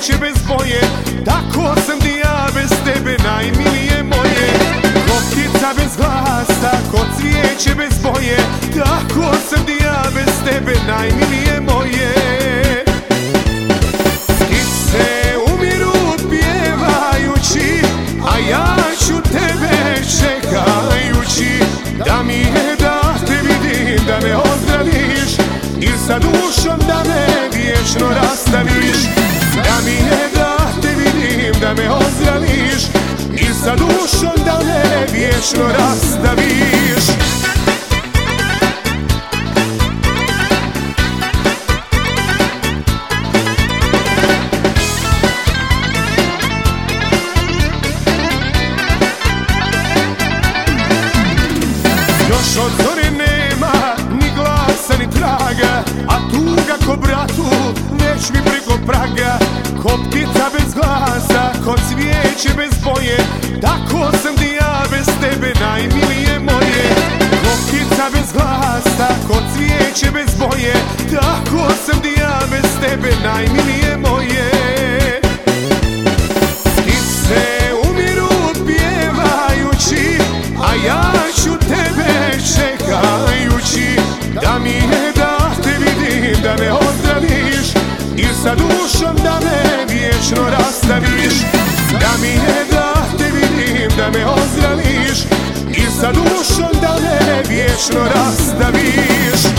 cvijeće bez boje, tako sam ti ja bez tebe, najmilije moje. Koptica bez glasa, ko cvijeće bez boje, tako sam ti ja bez tebe, najmilije moje. Ptice umiru pjevajući, a ja ću tebe čekajući. Da mi je da te vidim, da me ozdraviš i sa dušom da me vječno rastaviš. Da mi je da te vidim, da me ozdraviš i sa dušom da me vječno rastaviš. Još od zore nema ni glasa ni traga, a tuga ko bratu već mi preko praga. Ko ptica bez glasa, ko cvijeće bez boje, tako sam ti ja bez tebe, najmilije moje. Ko ptica bez glasa, ko cvijeće bez boje, tako sam ti ja bez tebe, najmilije moje. Ptice umiru pjevajući, a ja ću tebe čekajući. Da mi je da te vidim, da me ozdraviš i sa dušom da me vječno rastaviš. Da mi je da te vidim, da me ozdraviš i sa dušom da me vječno rastaviš.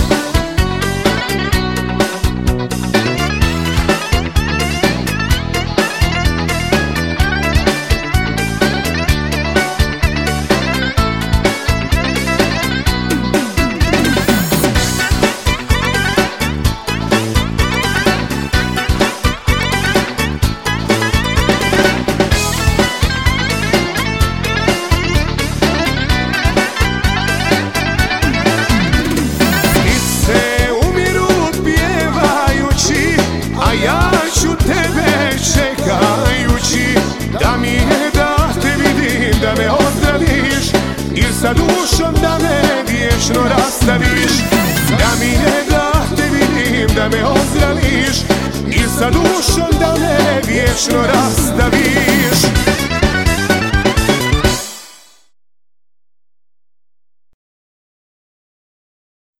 Ja ću tebe čekajući. Da mi je da te vidim, da me ozdraviš i sa dušom da me vječno rastaviš. Da mi je da te vidim, da me ozdraviš i sa dušom da me vječno rastaviš.